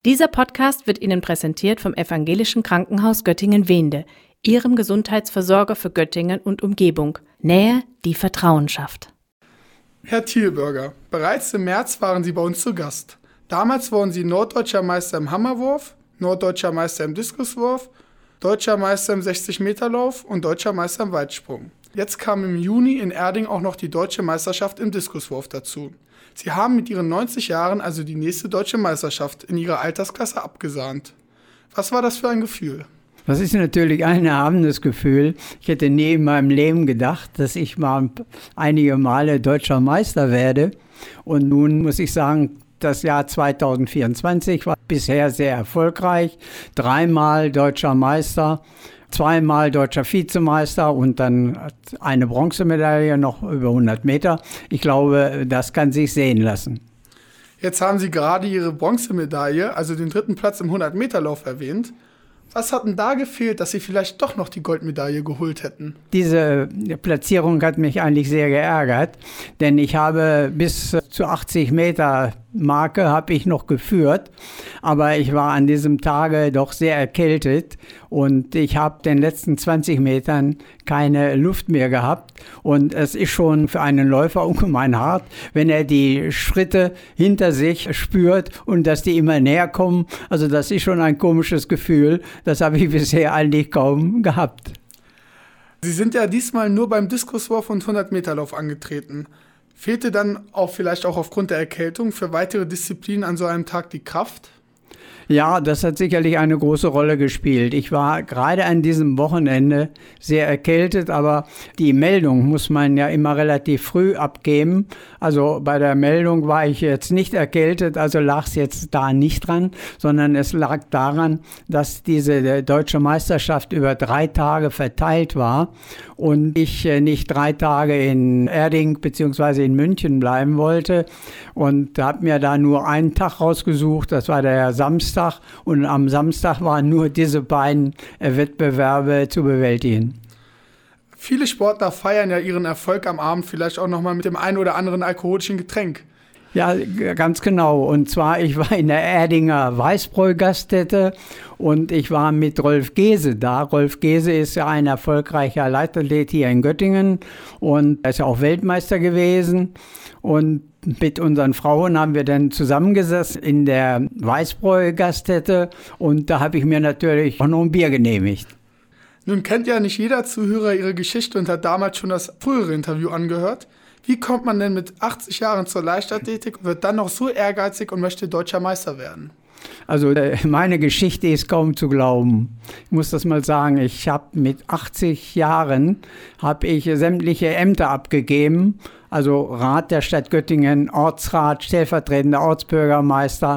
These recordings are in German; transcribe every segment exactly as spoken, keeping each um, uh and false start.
Dieser Podcast wird Ihnen präsentiert vom Evangelischen Krankenhaus Göttingen-Wehnde, Ihrem Gesundheitsversorger für Göttingen und Umgebung. Nähe, die Vertrauen schafft. Herr Thielberger, bereits im März waren Sie bei uns zu Gast. Damals wurden Sie Norddeutscher Meister im Hammerwurf, Norddeutscher Meister im Diskuswurf, Deutscher Meister im sechzig-Meter-Lauf und Deutscher Meister im Weitsprung. Jetzt kam im Juni in Erding auch noch die Deutsche Meisterschaft im Diskuswurf dazu. Sie haben mit Ihren neunzig Jahren also die nächste Deutsche Meisterschaft in Ihrer Altersklasse abgesahnt. Was war das für ein Gefühl? Das ist natürlich ein erhabenes Gefühl. Ich hätte nie in meinem Leben gedacht, dass ich mal einige Male Deutscher Meister werde. Und nun muss ich sagen, das Jahr zwanzig vierundzwanzig war bisher sehr erfolgreich. Dreimal Deutscher Meister, zweimal Deutscher Vizemeister und dann eine Bronzemedaille noch über hundert Meter. Ich glaube, das kann sich sehen lassen. Jetzt haben Sie gerade Ihre Bronzemedaille, also den dritten Platz im hundert-Meter-Lauf erwähnt. Was hat denn da gefehlt, dass Sie vielleicht doch noch die Goldmedaille geholt hätten? Diese Platzierung hat mich eigentlich sehr geärgert, denn ich habe bis zur achtzig Meter Marke habe ich noch geführt, aber ich war an diesem Tage doch sehr erkältet und ich habe den letzten zwanzig Metern keine Luft mehr gehabt und es ist schon für einen Läufer ungemein hart, wenn er die Schritte hinter sich spürt und dass die immer näher kommen. Also das ist schon ein komisches Gefühl, das habe ich bisher eigentlich kaum gehabt. Sie sind ja diesmal nur beim Diskuswurf und hundert-Meter-Lauf angetreten. Fehlte dann auch vielleicht auch aufgrund der Erkältung für weitere Disziplinen an so einem Tag die Kraft? Ja, das hat sicherlich eine große Rolle gespielt. Ich war gerade an diesem Wochenende sehr erkältet, aber die Meldung muss man ja immer relativ früh abgeben. Also bei der Meldung war ich jetzt nicht erkältet, also lag es jetzt da nicht dran, sondern es lag daran, dass diese deutsche Meisterschaft über drei Tage verteilt war und ich nicht drei Tage in Erding bzw. in München bleiben wollte und habe mir da nur einen Tag rausgesucht, das war der Samstag. Und am Samstag waren nur diese beiden Wettbewerbe zu bewältigen. Viele Sportler feiern ja ihren Erfolg am Abend vielleicht auch nochmal mit dem einen oder anderen alkoholischen Getränk. Ja, ganz genau. Und zwar, ich war in der Erdinger Weißbräu-Gaststätte und ich war mit Rolf Gese da. Rolf Gese ist ja ein erfolgreicher Leichtathlet hier in Göttingen und er ist ja auch Weltmeister gewesen. Und mit unseren Frauen haben wir dann zusammengesessen in der Weißbräu-Gaststätte und da habe ich mir natürlich auch noch ein Bier genehmigt. Nun kennt ja nicht jeder Zuhörer Ihre Geschichte und hat damals schon das frühere Interview angehört. Wie kommt man denn mit achtzig Jahren zur Leichtathletik, wird dann noch so ehrgeizig und möchte Deutscher Meister werden? Also meine Geschichte ist kaum zu glauben. Ich muss das mal sagen, ich habe mit achtzig Jahren habe ich sämtliche Ämter abgegeben, also Rat der Stadt Göttingen, Ortsrat, stellvertretender Ortsbürgermeister,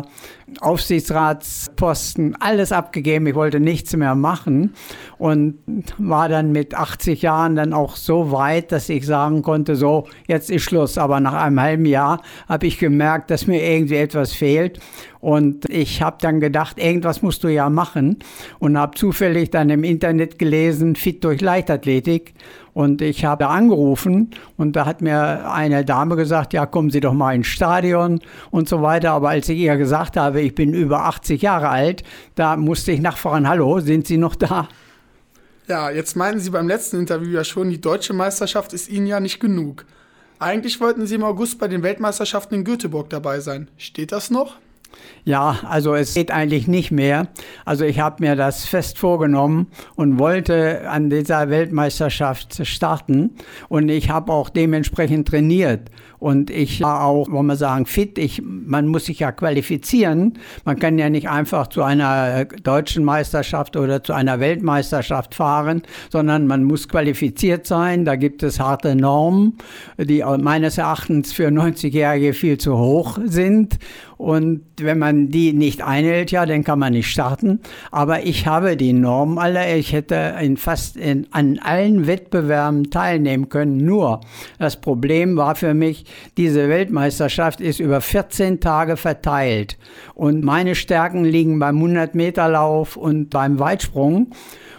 Aufsichtsratsposten, alles abgegeben. Ich wollte nichts mehr machen und war dann mit achtzig Jahren dann auch so weit, dass ich sagen konnte, so, jetzt ist Schluss. Aber nach einem halben Jahr habe ich gemerkt, dass mir irgendwie etwas fehlt. Und ich habe dann gedacht, irgendwas musst du ja machen und habe zufällig dann im Internet gelesen, Fit durch Leichtathletik. Und ich habe da angerufen und da hat mir eine Dame gesagt, ja, kommen Sie doch mal ins Stadion und so weiter. Aber als ich ihr gesagt habe, ich bin über achtzig Jahre alt, da musste ich nachfragen, hallo, sind Sie noch da? Ja, jetzt meinten Sie beim letzten Interview ja schon, die Deutsche Meisterschaft ist Ihnen ja nicht genug. Eigentlich wollten Sie im August bei den Weltmeisterschaften in Göteborg dabei sein. Steht das noch? Ja, also es geht eigentlich nicht mehr. Also ich habe mir das fest vorgenommen und wollte an dieser Weltmeisterschaft starten und ich habe auch dementsprechend trainiert. Und ich war auch, wollen wir sagen, fit. Ich, man muss sich ja qualifizieren. Man kann ja nicht einfach zu einer deutschen Meisterschaft oder zu einer Weltmeisterschaft fahren, sondern man muss qualifiziert sein. Da gibt es harte Normen, die meines Erachtens für neunzigjährige viel zu hoch sind. Und wenn man die nicht einhält, ja, dann kann man nicht starten. Aber ich habe die Normen alle. Ich hätte in fast in, an allen Wettbewerben teilnehmen können. Nur das Problem war für mich, diese Weltmeisterschaft ist über vierzehn Tage verteilt. Und meine Stärken liegen beim hundert-Meter-Lauf und beim Weitsprung.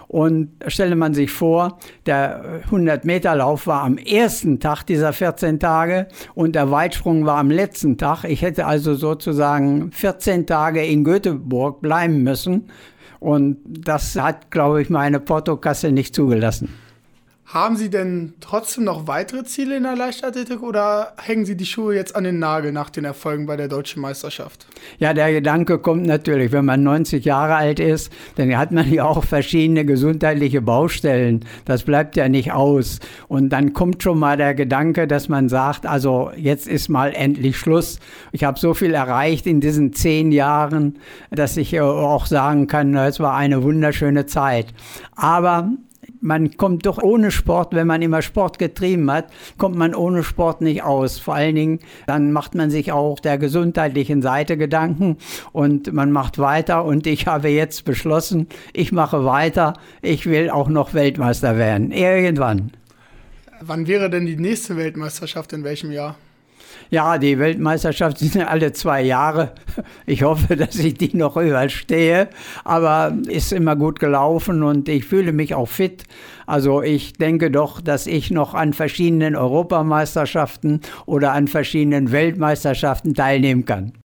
Und stelle man sich vor, der hundert-Meter-Lauf war am ersten Tag dieser vierzehn Tage und der Weitsprung war am letzten Tag. Ich hätte also sozusagen vierzehn Tage in Göteborg bleiben müssen. Und das hat, glaube ich, meine Portokasse nicht zugelassen. Haben Sie denn trotzdem noch weitere Ziele in der Leichtathletik oder hängen Sie die Schuhe jetzt an den Nagel nach den Erfolgen bei der Deutschen Meisterschaft? Ja, der Gedanke kommt natürlich, wenn man neunzig Jahre alt ist, dann hat man ja auch verschiedene gesundheitliche Baustellen. Das bleibt ja nicht aus. Und dann kommt schon mal der Gedanke, dass man sagt, also jetzt ist mal endlich Schluss. Ich habe so viel erreicht in diesen zehn Jahren, dass ich auch sagen kann, es war eine wunderschöne Zeit. Aber man kommt doch ohne Sport, wenn man immer Sport getrieben hat, kommt man ohne Sport nicht aus. Vor allen Dingen, dann macht man sich auch der gesundheitlichen Seite Gedanken und man macht weiter. Und ich habe jetzt beschlossen, ich mache weiter. Ich will auch noch Weltmeister werden. Irgendwann. Wann wäre denn die nächste Weltmeisterschaft, in welchem Jahr? Ja, die Weltmeisterschaft sind ja alle zwei Jahre. Ich hoffe, dass ich die noch überstehe, aber ist immer gut gelaufen und ich fühle mich auch fit. Also ich denke doch, dass ich noch an verschiedenen Europameisterschaften oder an verschiedenen Weltmeisterschaften teilnehmen kann.